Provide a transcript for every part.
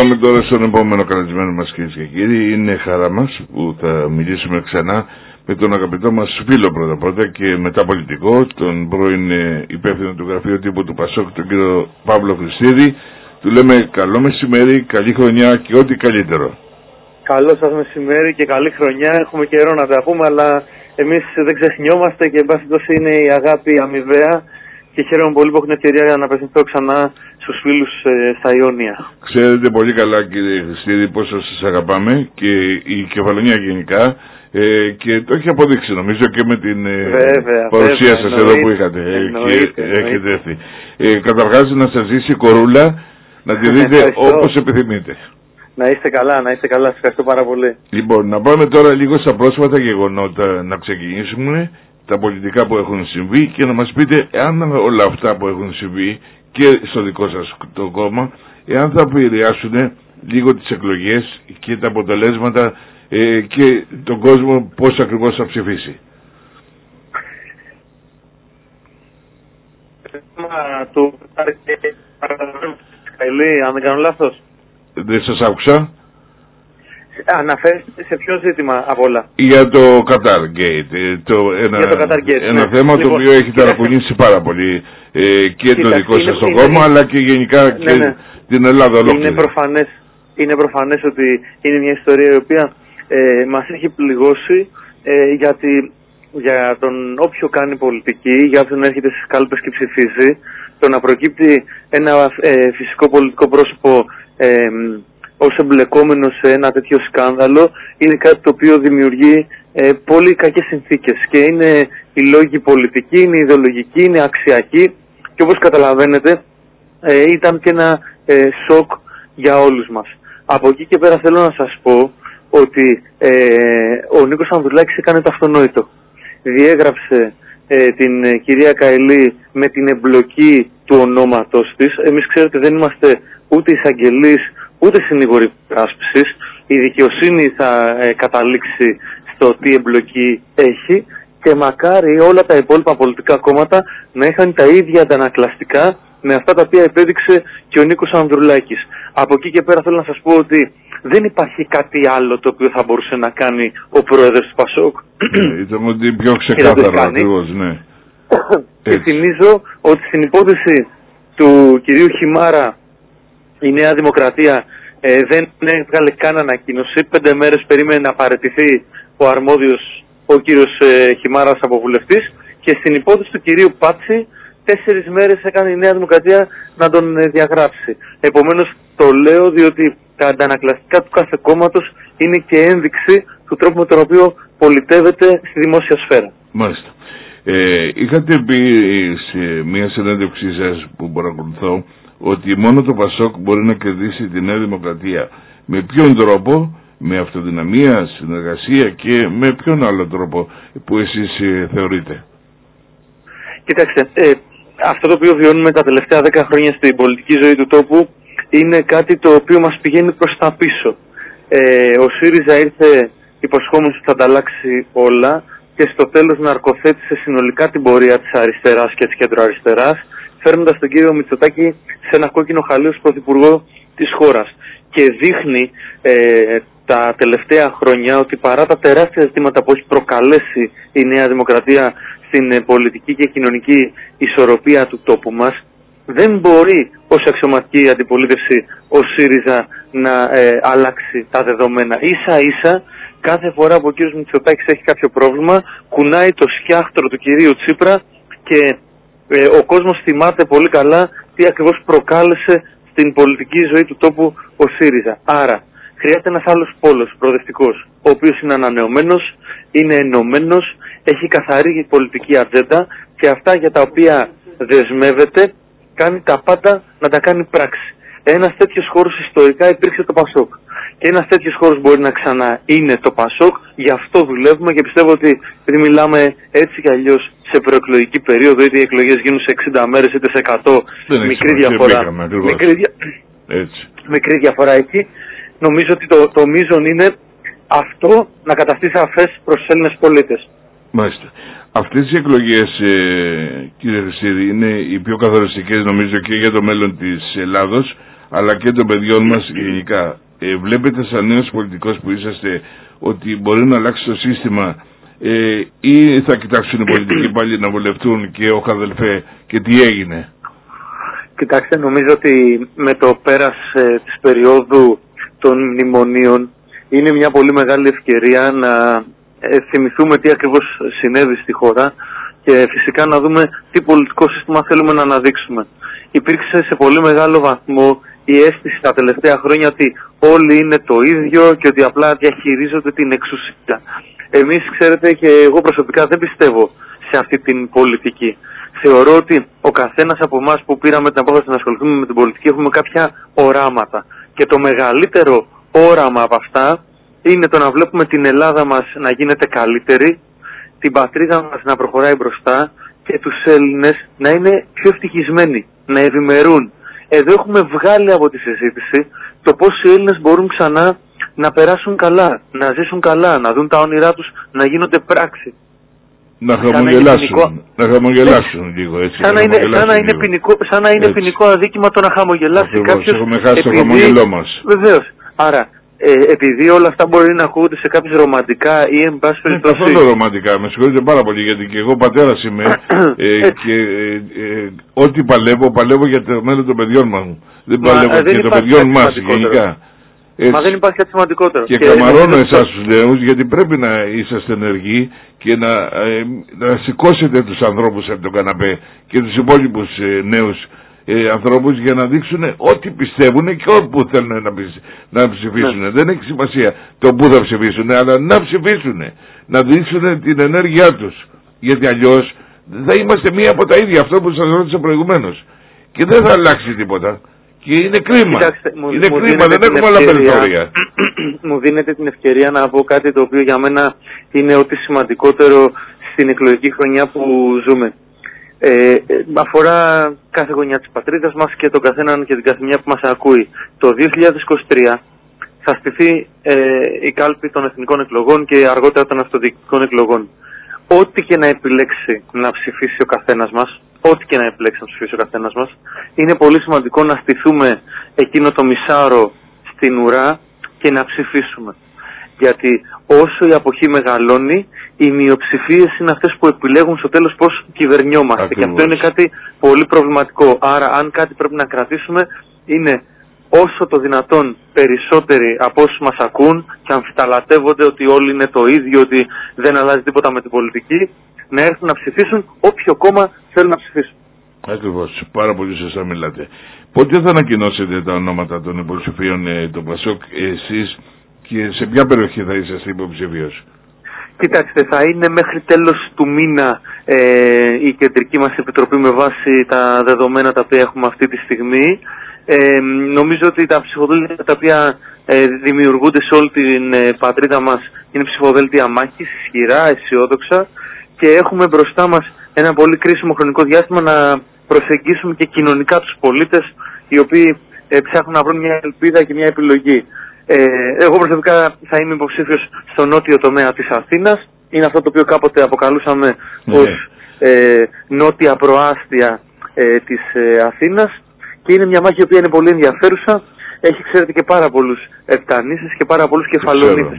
Πάμε τώρα στον επόμενο καλεσμένο μας, κυρίες και κύριοι. Είναι χαρά μας που θα μιλήσουμε ξανά με τον αγαπητό μας φίλο πρώτα και μετά πολιτικό, τον πρώην υπεύθυνο του γραφείου τύπου του Πασόκ, τον κύριο Παύλο Χριστίδη. Του λέμε καλό μεσημέρι, καλή χρονιά και ό,τι καλύτερο. Καλό σας μεσημέρι και καλή χρονιά. Έχουμε καιρό να τα πούμε, αλλά εμείς δεν ξεχνιόμαστε και εν πάση περιπτώσει είναι η αγάπη αμοιβαία. Και χαίρομαι πολύ που έχω την ευκαιρία να απευθυνθώ ξανά στους φίλους στα Ιόνια. Ξέρετε πολύ καλά, κύριε Χριστίδη, πόσο σας αγαπάμε και η Κεφαλονία γενικά, και το έχει αποδείξει νομίζω και με την παρουσία σας εδώ που είχατε και έχετε έρθει. Καταρχάς να σας ζήσει η κορούλα, να τη δείτε όπως επιθυμείτε. Να είστε καλά, να είστε καλά. Σας ευχαριστώ πάρα πολύ. Λοιπόν, να πάμε τώρα λίγο στα πρόσφατα γεγονότα, να ξεκινήσουμε τα πολιτικά που έχουν συμβεί και να μας πείτε εάν όλα αυτά που έχουν συμβεί και στο δικό σας το κόμμα, εάν θα επηρεάσουν λίγο τις εκλογές και τα αποτελέσματα και τον κόσμο πώς ακριβώς θα ψηφίσει. Του αν δεν κάνω λάθος. Δεν σας άκουσα. Αναφέρεστε σε ποιο ζήτημα από όλα? Για το Qatar Gate. Ένα θέμα το οποίο έχει ταρακουνήσει πάρα πολύ και το δικό σας το κόμμα, αλλά και γενικά και την Ελλάδα ολόκληρη. Είναι προφανές ότι είναι μια ιστορία η οποία μας έχει πληγώσει, γιατί για τον όποιο κάνει πολιτική, για όποιον έρχεται στις κάλπες και ψηφίζει, το να προκύπτει ένα φυσικό πολιτικό πρόσωπο ως εμπλεκόμενο σε ένα τέτοιο σκάνδαλο είναι κάτι το οποίο δημιουργεί πολύ κακές συνθήκες και είναι οι λόγοι πολιτικοί, είναι ιδεολογικοί, είναι αξιακοί και όπως καταλαβαίνετε ήταν και ένα σοκ για όλους μας. Από εκεί και πέρα θέλω να σας πω ότι ο Νίκος Ανδρουλάκης έκανε το αυτονόητο. Διέγραψε την κυρία Καηλή με την εμπλοκή του ονόματος της. Εμείς ξέρετε δεν είμαστε ούτε εισαγγελείς ούτε συνήγοροι πράσπισης. Η δικαιοσύνη θα καταλήξει στο τι εμπλοκή έχει και μακάρι όλα τα υπόλοιπα πολιτικά κόμματα να είχαν τα ίδια αντανακλαστικά με αυτά τα οποία επέδειξε και ο Νίκος Ανδρουλάκης. Από εκεί και πέρα θέλω να σας πω ότι δεν υπάρχει κάτι άλλο το οποίο θα μπορούσε να κάνει ο πρόεδρος του Πασόκ. Ήταν ότι πιο ξεκάθαρο ακριβώς, ναι. Και θυμίζω ότι στην υπόθεση του κυρίου Χιμάρα η Νέα Δημοκρατία δεν έβγαλε καν ανακοίνωση. 5 μέρες περίμενε να παραιτηθεί ο αρμόδιος, ο κύριος Χιμάρας από βουλευτής, και στην υπόθεση του κυρίου Πάτση 4 μέρες έκανε η Νέα Δημοκρατία να τον διαγράψει. Επομένως το λέω διότι τα αντανακλαστικά του κάθε κόμματος είναι και ένδειξη του τρόπου με τον οποίο πολιτεύεται στη δημόσια σφαίρα. Μάλιστα. Είχατε πει σε μια συνέντευξή σας που παρακολουθώ ότι μόνο το Πασόκ μπορεί να κερδίσει τη Νέα Δημοκρατία. Με ποιον τρόπο? Με αυτοδυναμία, συνεργασία και με ποιον άλλο τρόπο που εσείς θεωρείτε? Κοιτάξτε, αυτό το οποίο βιώνουμε τα τελευταία 10 χρόνια στην πολιτική ζωή του τόπου είναι κάτι το οποίο μας πηγαίνει προς τα πίσω. Ο ΣΥΡΙΖΑ ήρθε υποσχόμενος ότι θα ανταλλάξει όλα και στο τέλος ναρκοθέτησε συνολικά την πορεία της αριστεράς και της κεντροαριστεράς, φέρνοντας τον κύριο Μητσοτάκη σε ένα κόκκινο χαλί ως πρωθυπουργό της χώρας. Και δείχνει τα τελευταία χρόνια ότι παρά τα τεράστια ζητήματα που έχει προκαλέσει η Νέα Δημοκρατία στην πολιτική και κοινωνική ισορροπία του τόπου μας, δεν μπορεί ως αξιωματική αντιπολίτευση ο ΣΥΡΙΖΑ να αλλάξει τα δεδομένα. Ίσα ίσα κάθε φορά που ο κύριος Μητσοτάκης έχει κάποιο πρόβλημα κουνάει το σκιάχτρο του κυρίου Τσίπρα και ο κόσμος θυμάται πολύ καλά τι ακριβώς προκάλεσε στην πολιτική ζωή του τόπου ο ΣΥΡΙΖΑ. Άρα χρειάζεται ένας άλλος πόλος προοδευτικός, ο οποίος είναι ανανεωμένος, είναι ενωμένος, έχει καθαρή πολιτική ατζέντα και αυτά για τα οποία δεσμεύεται κάνει τα πάντα να τα κάνει πράξη. Ένας τέτοιος χώρος ιστορικά υπήρξε το Πασόκ. Και ένας τέτοιος χώρος μπορεί να ξανά είναι το Πασόκ, γι' αυτό δουλεύουμε και πιστεύω ότι επειδή μιλάμε έτσι κι αλλιώς σε προεκλογική περίοδο, είτε οι εκλογές γίνουν σε 60 μέρες είτε σε 100, μικρή διαφορά. Μικρή διαφορά εκεί. Νομίζω ότι το μείζον είναι αυτό να καταστεί σαφές προς τους Έλληνες πολίτες. Μάλιστα. Αυτές οι εκλογές, κύριε Χριστίδη, είναι οι πιο καθοριστικές νομίζω και για το μέλλον της Ελλάδος, αλλά και των παιδιών μας γενικά. Βλέπετε σαν νέος πολιτικός που είσαστε ότι μπορεί να αλλάξει το σύστημα ή θα κοιτάξουν οι πολιτικοί πάλι να βολευτούν και όχι αδελφέ και τι έγινε? Κοιτάξτε, νομίζω ότι με το πέρας της περίοδου των μνημονίων είναι μια πολύ μεγάλη ευκαιρία να θυμηθούμε τι ακριβώς συνέβη στη χώρα και φυσικά να δούμε τι πολιτικό σύστημα θέλουμε να αναδείξουμε. Υπήρξε σε πολύ μεγάλο βαθμό η αίσθηση τα τελευταία χρόνια ότι όλοι είναι το ίδιο και ότι απλά διαχειρίζονται την εξουσία. Εμείς, ξέρετε, και εγώ προσωπικά δεν πιστεύω σε αυτή την πολιτική. Θεωρώ ότι ο καθένας από εμάς που πήραμε την απόφαση να ασχοληθούμε με την πολιτική έχουμε κάποια οράματα. Και το μεγαλύτερο όραμα από αυτά είναι το να βλέπουμε την Ελλάδα μας να γίνεται καλύτερη, την πατρίδα μας να προχωράει μπροστά και τους Έλληνες να είναι πιο ευτυχισμένοι, να ευημερούν. Εδώ έχουμε βγάλει από τη συζήτηση το πώς οι Έλληνες μπορούν ξανά να περάσουν καλά, να ζήσουν καλά, να δουν τα όνειρά τους να γίνονται πράξη. Να χαμογελάσουν λίγο έτσι. Σαν να είναι ποινικό αδίκημα το να χαμογελάσει κάποιος. Έχουμε χάσει το χαμογελό μας. Βεβαίως. Άρα, επειδή όλα αυτά μπορεί να ακούγονται σε κάποιους ρομαντικά ή εν πάση περιπτώσει. Καθόλου ρομαντικά, με συγχωρείτε πάρα πολύ, γιατί και εγώ πατέρας είμαι και ό,τι παλεύω για το μέλλον των παιδιών μου. Δεν παλεύω για των παιδιών μας γενικά. Μα δεν υπάρχει κάτι σημαντικότερο. Και καμαρώνω εσάς τους νέους, γιατί πρέπει να είσαστε ενεργοί και να σηκώσετε τους ανθρώπους από τον καναπέ και τους υπόλοιπους νέους ανθρώπους για να δείξουν ό,τι πιστεύουν και όπου θέλουν να ψηφίσουν. Ναι. Δεν έχει σημασία το που θα ψηφίσουν, αλλά να ψηφίσουν, να δείξουν την ενέργειά τους. Γιατί αλλιώς θα είμαστε μία από τα ίδια, αυτό που σας ρώτησα προηγουμένως. Και δεν θα αλλάξει τίποτα. Και είναι κρίμα. Κοιτάξτε, δεν έχουμε άλλα περιθώρια. Μου δίνετε την ευκαιρία να πω κάτι το οποίο για μένα είναι ό,τι σημαντικότερο στην εκλογική χρονιά που ζούμε. Αφορά κάθε γωνιά της πατρίδας μας και τον καθέναν και την καθεμιά που μας ακούει. Το 2023 θα στηθεί η κάλπη των εθνικών εκλογών και αργότερα των αυτοδιοικητικών εκλογών. Ό,τι και να επιλέξει να ψηφίσει ο καθένας μας, είναι πολύ σημαντικό να στηθούμε εκείνο το μισάωρο στην ουρά και να ψηφίσουμε. Γιατί όσο η αποχή μεγαλώνει, οι μειοψηφίες είναι αυτές που επιλέγουν στο τέλος πώς κυβερνιόμαστε. Ακριβώς. Και αυτό είναι κάτι πολύ προβληματικό. Άρα αν κάτι πρέπει να κρατήσουμε είναι όσο το δυνατόν περισσότεροι από όσους μας ακούν και αμφιταλατεύονται ότι όλοι είναι το ίδιο, ότι δεν αλλάζει τίποτα με την πολιτική, να έρθουν να ψηφίσουν όποιο κόμμα θέλουν να ψηφίσουν. Ακριβώς. Πάρα πολύ σωστά μιλάτε. Πότε θα ανακοινώσετε τα ονόματα των υποψηφίων του ΠΑΣΟΚ εσείς και σε ποια περιοχή θα είσαστε υποψηφίος? Κοιτάξτε, θα είναι μέχρι τέλος του μήνα η κεντρική μας επιτροπή με βάση τα δεδομένα τα οποία έχουμε αυτή τη στιγμή. Νομίζω ότι τα ψηφοδέλτια τα οποία δημιουργούνται σε όλη την πατρίδα μας είναι ψηφοδέλτια μάχης, ισχυρά, αισιόδοξα και έχουμε μπροστά μας ένα πολύ κρίσιμο χρονικό διάστημα να προσεγγίσουμε και κοινωνικά τους πολίτες οι οποίοι ψάχνουν να βρουν μια ελπίδα και μια επιλογή. Εγώ προσωπικά θα είμαι υποψήφιος στο νότιο τομέα της Αθήνας. Είναι αυτό το οποίο κάποτε αποκαλούσαμε ως νότια προάστια της Αθήνας και είναι μια μάχη η οποία είναι πολύ ενδιαφέρουσα. Έχει, ξέρετε, και πάρα πολλούς επτανήσεις και πάρα πολλούς κεφαλονίτες.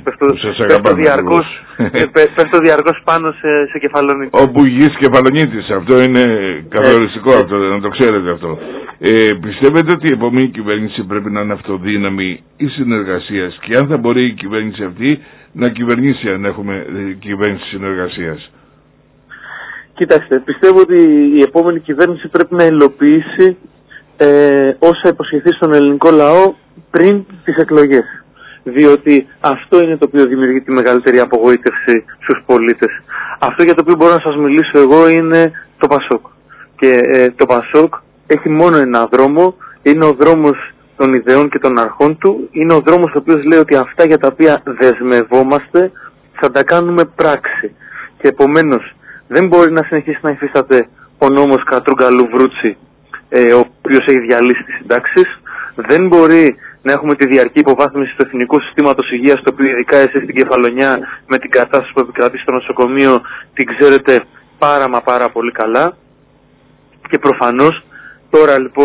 Πέφτω διαρκώς πάνω σε κεφαλονίτες. Όπου γης κεφαλονίτης. Αυτό είναι καθοριστικό, αυτό, να το ξέρετε αυτό. Πιστεύετε ότι η επόμενη κυβέρνηση πρέπει να είναι αυτοδύναμη ή συνεργασίας και αν θα μπορεί η κυβέρνηση αυτή να κυβερνήσει αν έχουμε κυβέρνηση συνεργασίας? Κοιτάξτε, πιστεύω ότι η επόμενη κυβέρνηση πρέπει να υλοποιήσει όσα υποσχεθεί στον ελληνικό λαό πριν τις εκλογές. Διότι αυτό είναι το οποίο δημιουργεί τη μεγαλύτερη απογοήτευση στους πολίτες. Αυτό για το οποίο μπορώ να σας μιλήσω εγώ είναι το ΠΑΣΟΚ. Και το ΠΑΣΟΚ έχει μόνο ένα δρόμο, είναι ο δρόμος των ιδεών και των αρχών του, είναι ο δρόμος ο οποίος λέει ότι αυτά για τα οποία δεσμευόμαστε θα τα κάνουμε πράξη. Και επομένως δεν μπορεί να συνεχίσει να υφίσταται ο νόμος Κατρούγκαλου Βρούτσι, ο οποίος έχει διαλύσει τις συντάξεις. Δεν μπορεί να έχουμε τη διαρκή υποβάθμιση του εθνικού συστήματος υγείας, το οποίο ειδικά εσείς στην Κεφαλονιά με την κατάσταση που επικρατεί στο νοσοκομείο την ξέρετε πάρα πολύ καλά. Και προφανώς τώρα λοιπόν που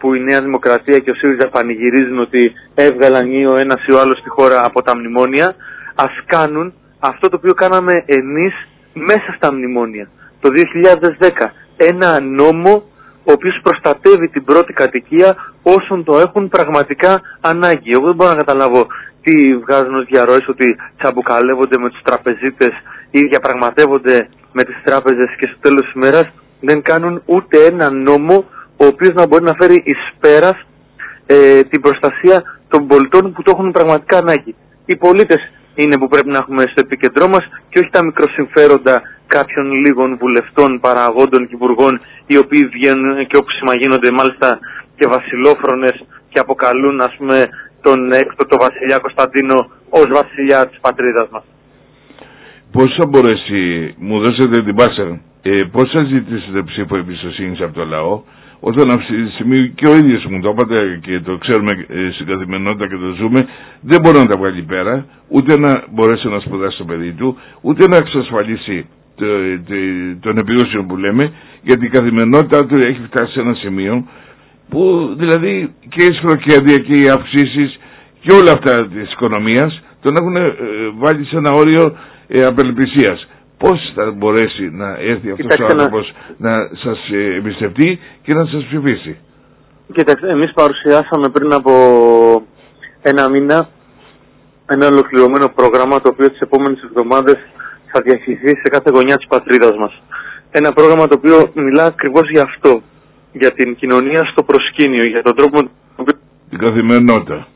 που η Νέα Δημοκρατία και ο ΣΥΡΙΖΑ πανηγυρίζουν ότι έβγαλαν ή ο ένας ή ο άλλος στη χώρα από τα μνημόνια, ας κάνουν αυτό το οποίο κάναμε εμείς μέσα στα μνημόνια. Το 2010, ένα νόμο ο οποίος προστατεύει την πρώτη κατοικία όσων το έχουν πραγματικά ανάγκη. Εγώ δεν μπορώ να καταλάβω τι βγάζουν ως διαρροές, ότι τσαμπουκαλεύονται με τους τραπεζίτες ή διαπραγματεύονται με τις τράπεζες και στο τέλος της ημέρας δεν κάνουν ούτε ένα νόμο ο οποίος να μπορεί να φέρει εις πέρας την προστασία των πολιτών που το έχουν πραγματικά ανάγκη. Οι πολίτες είναι που πρέπει να έχουμε στο επίκεντρό μας και όχι τα μικροσυμφέροντα κάποιων λίγων βουλευτών, παραγόντων και υπουργών, οι οποίοι βγαίνουν και όψιμα γίνονται μάλιστα και βασιλόφρονες και αποκαλούν, ας πούμε, τον έκτοτο βασιλιά Κωνσταντίνο ως βασιλιά της πατρίδας μας. Πώς θα μπορέσει, μου δώσετε την πάσα, πώς θα ζητήσετε ψήφο εμπιστοσύνης από το λαό, όταν αυτή τη στιγμή και ο ίδιος μου το είπατε και το ξέρουμε στην καθημερινότητα και το ζούμε, δεν μπορεί να τα βγάλει πέρα, ούτε να μπορέσει να σπουδάσει το παιδί του, ούτε να εξασφαλίσει τον επιούσιο που λέμε, γιατί η καθημερινότητα του έχει φτάσει σε ένα σημείο που δηλαδή και η σφροκέρδεια και οι αυξήσεις και όλα αυτά της οικονομίας τον έχουν βάλει σε ένα όριο απελπισίας. Πώς θα μπορέσει να έρθει αυτός ο άνθρωπος να σας εμπιστευτεί και να σας ψηφίσει? Κοιτάξτε, εμείς παρουσιάσαμε πριν από ένα μήνα ένα ολοκληρωμένο πρόγραμμα το οποίο τις επόμενες εβδομάδες θα διαχειριστεί σε κάθε γωνιά της πατρίδας μας. Ένα πρόγραμμα το οποίο μιλά ακριβώς για αυτό, για την κοινωνία στο προσκήνιο, για τον τρόπο την καθημερινότητα.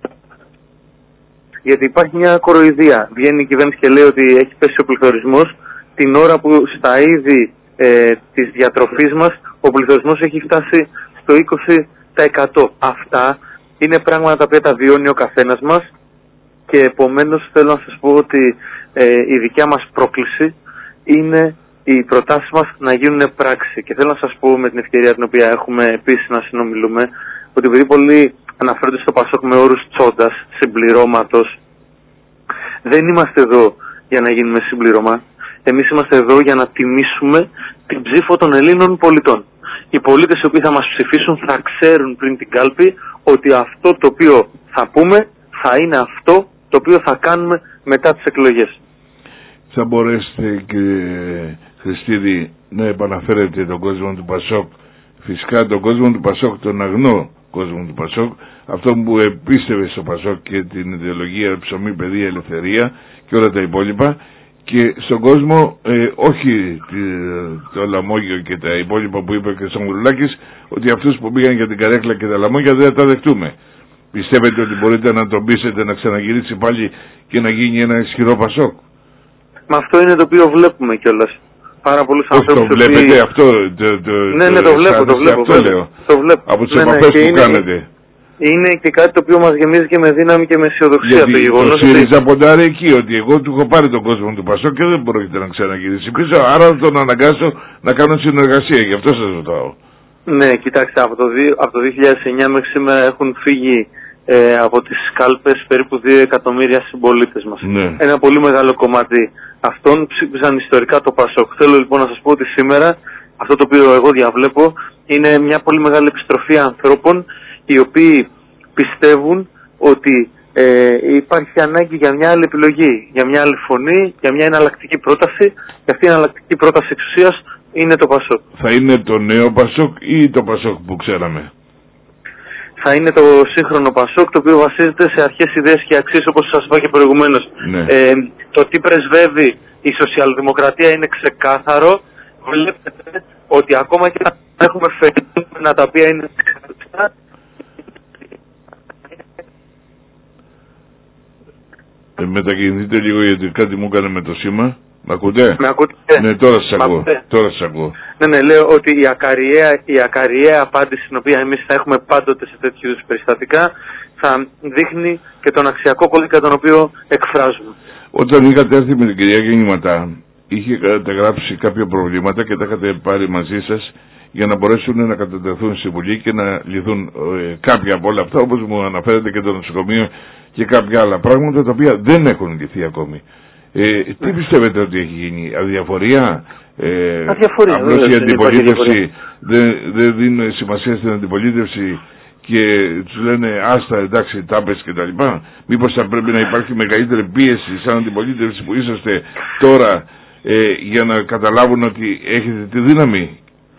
Γιατί υπάρχει μια κοροϊδία. Βγαίνει η κυβέρνηση και λέει ότι έχει πέσει ο πληθωρισμός την ώρα που στα είδη της διατροφής μας ο πληθωρισμός έχει φτάσει στο 20%. Αυτά είναι πράγματα τα οποία τα βιώνει ο καθένας μας και επομένως θέλω να σας πω ότι η δικιά μας πρόκληση είναι οι προτάσεις μας να γίνουν πράξη. Και θέλω να σας πω με την ευκαιρία την οποία έχουμε επίσης να συνομιλούμε, ότι επειδή πολλοί αναφέρονται στο Πασόκ με όρους τσόντας, συμπληρώματος, δεν είμαστε εδώ για να γίνουμε συμπλήρωμα. Εμείς είμαστε εδώ για να τιμήσουμε την ψήφο των Ελλήνων πολιτών. Οι πολίτες οι οποίοι θα μας ψηφίσουν θα ξέρουν πριν την κάλπη ότι αυτό το οποίο θα πούμε θα είναι αυτό το οποίο θα κάνουμε μετά τις εκλογές. Θα μπορέσετε, κύριε Χριστίδη, να επαναφέρετε τον κόσμο του Πασόκ, φυσικά τον κόσμο του Πασόκ, τον αγνό κόσμο του Πασόκ, αυτό που επίστευε στο Πασόκ και την ιδεολογία ψωμί, παιδεία, ελευθερία και όλα τα υπόλοιπα, και στον κόσμο όχι το λαμόγιο και τα υπόλοιπα που είπε και στον Γουρουλάκης, ότι αυτούς που πήγαν για την καρέκλα και τα λαμόγια δεν θα τα δεχτούμε. Πιστεύετε ότι μπορείτε να τον πείσετε να ξαναγυρίσει πάλι και να γίνει ένα ισχυρό Πασόκ? Μα αυτό είναι το οποίο βλέπουμε κιόλας. Πάρα πολλούς ανθρώπους. Το βλέπετε αυτό? Ναι, το βλέπω. Αυτό λέω. Το βλέπω. Από τις επαφές που κάνετε. Είναι και κάτι το οποίο μας γεμίζει και με δύναμη και με αισιοδοξία. Γιατί το γεγονός ότι ΣΥΡΙΖΑ ποντάρει εκεί, ότι εγώ του έχω πάρει τον κόσμο του Πασόκ και δεν πρόκειται να ξαναγυρίσει πίσω, άρα θα τον αναγκάσω να κάνω συνεργασία. Γι' αυτό σας ρωτάω. Ναι, κοιτάξτε, από το 2009 μέχρι σήμερα έχουν φύγει από τις κάλπες περίπου 2 εκατομμύρια συμπολίτες μας. Ναι. Ένα πολύ μεγάλο κομμάτι αυτών ψήφισαν ιστορικά το Πασόκ. Θέλω λοιπόν να σας πω ότι σήμερα αυτό το οποίο εγώ διαβλέπω είναι μια πολύ μεγάλη επιστροφή ανθρώπων οι οποίοι πιστεύουν ότι υπάρχει ανάγκη για μια άλλη επιλογή, για μια άλλη φωνή, για μια εναλλακτική πρόταση, και αυτή η εναλλακτική πρόταση εξουσίας είναι το Πασόκ. Θα είναι το νέο Πασόκ ή το Πασόκ που ξέραμε? Θα είναι το σύγχρονο Πασόκ, το οποίο βασίζεται σε αρχές, ιδέες και αξίες, όπως σας είπα και προηγουμένως. Ναι. Το τι πρεσβεύει η σοσιαλδημοκρατία είναι ξεκάθαρο. Βλέπετε ότι ακόμα και να έχουμε φαινόμενα τα οποία είναι ξεκάθαρα, μετακινηθείτε λίγο γιατί κάτι μου έκανε με το σήμα. Μ' ακούτε? Με ακούτε? Ναι, τώρα σας ακούω. Ναι, λέω ότι η ακαριαία απάντηση την οποία εμείς θα έχουμε πάντοτε σε τέτοιου είδους περιστατικά θα δείχνει και τον αξιακό κώδικα τον οποίο εκφράζουμε. Όταν είχατε έρθει με την κυρία Γεννηματά, είχε καταγράψει κάποια προβλήματα και τα είχατε πάρει μαζί σας για να μπορέσουν να κατατεθούν στη Βουλή και να λυθούν κάποια από όλα αυτά, όπως μου αναφέρετε και το νοσοκομείο και κάποια άλλα πράγματα τα οποία δεν έχουν λυθεί ακόμη. Τι πιστεύετε ότι έχει γίνει, αδιαφορία? Αδιαφορία, απλώς η αντιπολίτευση δεν δίνει σημασία στην αντιπολίτευση και τους λένε άστα, εντάξει, τάπες και τα λοιπά? Μήπως θα πρέπει να υπάρχει μεγαλύτερη πίεση σαν αντιπολίτευση που είσαστε τώρα για να καταλάβουν ότι έχετε τη δύναμη?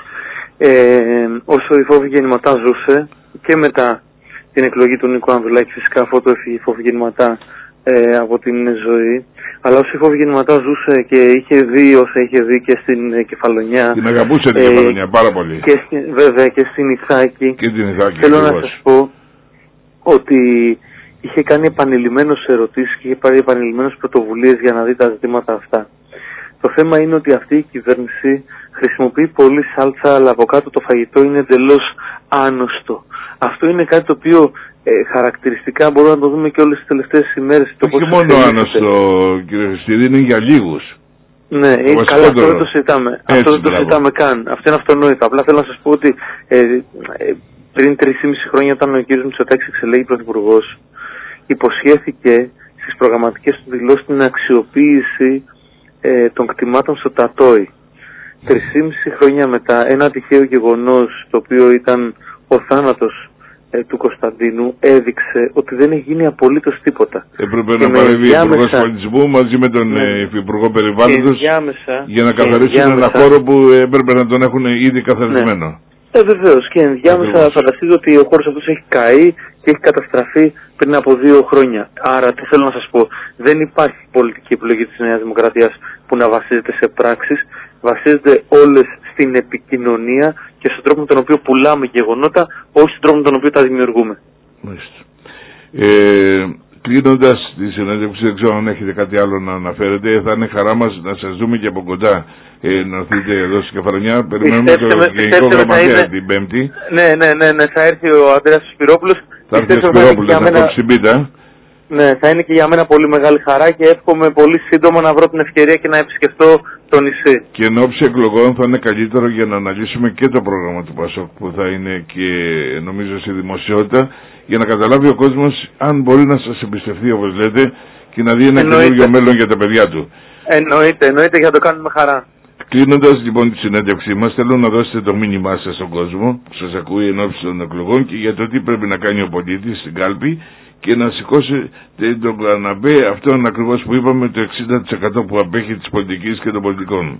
Όσο η Φόβη Γεννηματά ζούσε και μετά την εκλογή του Νίκου Ανδρουλάκη, φυσικά αφού το έφυγε η Φόβη Γεννηματά από την ζωή, αλλά όσο η Φόβη Γεννηματά ζούσε και είχε δει όσα είχε δει και στην Κεφαλονιά. Την αγαπούσε την Κεφαλονιά πάρα πολύ. Βέβαια και στην Ιθάκη. Και την Ιθάκη. Θέλω να σας πω ότι είχε κάνει επανειλημμένως ερωτήσεις και είχε πάρει επανειλημμένως πρωτοβουλίες για να δει τα ζητήματα αυτά. Το θέμα είναι ότι αυτή η κυβέρνηση χρησιμοποιεί πολύ σάλτσα, αλλά από κάτω το φαγητό είναι εντελώς άνοστο. Αυτό είναι κάτι το οποίο χαρακτηριστικά μπορούμε να το δούμε και όλες τις τελευταίες ημέρες. Όχι μόνο άνοστο, κύριε Χριστίδη, είναι για λίγους. Ναι, καλά, αυτό δεν το συζητάμε. Αυτό δεν το συζητάμε καν. Αυτό είναι αυτονόητο. Απλά θέλω να σας πω ότι πριν 3,5 χρόνια, όταν ο κύριος Μητσοτάκης εξελέγει πρωθυπουργός, υποσχέθηκε στις προγραμματικές του δηλώσεις την αξιοποίηση των κτημάτων στο Τατόι. 3,5 χρόνια μετά, ένα τυχαίο γεγονός, το οποίο ήταν ο θάνατος του Κωνσταντίνου, έδειξε ότι δεν έχει γίνει απολύτως τίποτα. Έπρεπε να παρεύει ο Υπουργός Πολιτισμού μαζί με τον Υφυπουργό Περιβάλλοντος για να καθαρίσουν ένα χώρο που έπρεπε να τον έχουν ήδη καθαρισμένο. Βεβαίως, και ενδιάμεσα φανταστείτε ότι ο χώρος αυτός έχει καεί και έχει καταστραφεί πριν από 2 χρόνια. Άρα, τι θέλω να σας πω, δεν υπάρχει πολιτική επιλογή της Νέας Δημοκρατίας που να βασίζεται σε πράξεις, βασίζεται όλες στην επικοινωνία και στον τρόπο με τον οποίο πουλάμε γεγονότα, όχι στον τρόπο με τον οποίο τα δημιουργούμε. Μάλιστα. Κλείνοντας τη συνέντευξη, δεν ξέρω αν έχετε κάτι άλλο να αναφέρετε. Θα είναι χαρά μας να σας δούμε και από κοντά να έρθετε εδώ στην Κεφαλονιά. Περιμένουμε το Γενικό Γραμματέα την Πέμπτη. Ναι, θα έρθει ο Ανδρέας Σπυρόπουλος. Θα έρθει ο Σπυρόπουλος να κόψει την πίτα. Ναι, θα είναι και για μένα πολύ μεγάλη χαρά και εύχομαι πολύ σύντομα να βρω την ευκαιρία και να επισκεφτώ το νησί. Και εν ώψη εκλογών θα είναι καλύτερο για να αναλύσουμε και το πρόγραμμα του ΠΑΣΟΚ που θα είναι και νομίζω στη δημοσιότητα, για να καταλάβει ο κόσμος αν μπορεί να σας εμπιστευτεί, όπως λέτε, και να δει ένα καινούργιο μέλλον για τα παιδιά του. Εννοείται, για να το κάνουμε χαρά. Κλείνοντας λοιπόν τη συνέντευξή μας, θέλω να δώσετε το μήνυμά σας στον κόσμο που σας ακούει εν ώψη των εκλογών και για το τι πρέπει να κάνει ο πολίτης στην κάλπη και να σηκώσει τον καναπέ αυτόν ακριβώς που είπαμε, το 60% που απέχει της πολιτικής και των πολιτικών.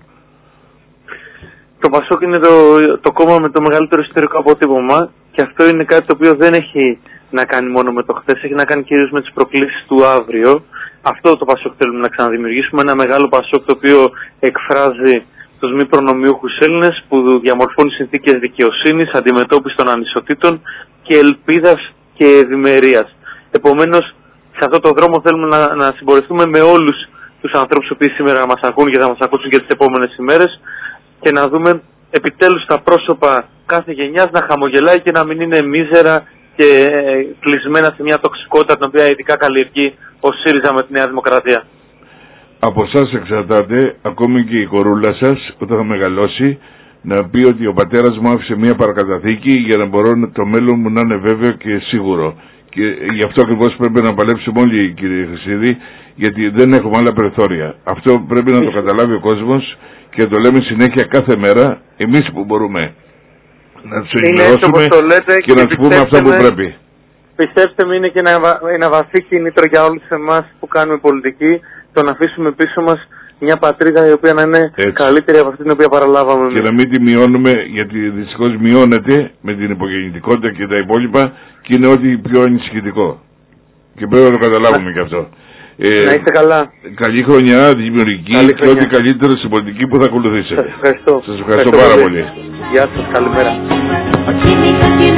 Το ΠΑΣΟΚ είναι το κόμμα με το μεγαλύτερο ιστορικό αποτύπωμα και αυτό είναι κάτι το οποίο δεν έχει να κάνει μόνο με το χθες, έχει να κάνει κυρίως με τις προκλήσεις του αύριο. Αυτό το ΠΑΣΟΚ θέλουμε να ξαναδημιουργήσουμε, ένα μεγάλο ΠΑΣΟΚ το οποίο εκφράζει τους μη προνομιούχους Έλληνες, που διαμορφώνει συνθήκες δικαιοσύνης, αντιμετώπισης των ανισοτήτων και ελπίδας και ευημερίας. Επομένως, σε αυτό το δρόμο θέλουμε να συμπορευτούμε με όλους τους ανθρώπους που σήμερα μας ακούν και θα μας ακούσουν και τις επόμενες ημέρες και να δούμε επιτέλους τα πρόσωπα κάθε γενιάς να χαμογελάει και να μην είναι μίζερα και κλεισμένα σε μια τοξικότητα την οποία ειδικά καλλιεργεί ο ΣΥΡΙΖΑ με τη Νέα Δημοκρατία. Από εσάς εξαρτάται, ακόμη και η κορούλα σας όταν θα μεγαλώσει, να πει ότι ο πατέρας μου άφησε μια παρακαταθήκη για να μπορώ το μέλλον μου να είναι βέβαιο και σίγουρο. Και γι' αυτό ακριβώς πρέπει να παλέψουμε όλοι, κύριε Χρυσίδη, γιατί δεν έχουμε άλλα περιθώρια. Αυτό πρέπει να το καταλάβει ο κόσμος και το λέμε συνέχεια κάθε μέρα, εμείς που μπορούμε. Να τους ενημερώσουμε και να τους πούμε αυτά που πρέπει. Πιστέψτε με, είναι και ένα βαθύ κίνητρο για όλους εμάς που κάνουμε πολιτική, το να αφήσουμε πίσω μας μια πατρίδα η οποία να είναι καλύτερη από αυτή την οποία παραλάβαμε. Και να μην τη μειώνουμε, γιατί δυστυχώς μειώνεται με την υπογεννητικότητα και τα υπόλοιπα και είναι ό,τι πιο ανησυχητικό. Και πρέπει να το καταλάβουμε και αυτό. Να είστε καλά. Καλή χρονιά, δημιουργική και ό,τι καλύτερο στην πολιτική που θα ακολουθήσετε. Σας ευχαριστώ. Σας ευχαριστώ πάρα πολύ. Γεια σας, καλημέρα.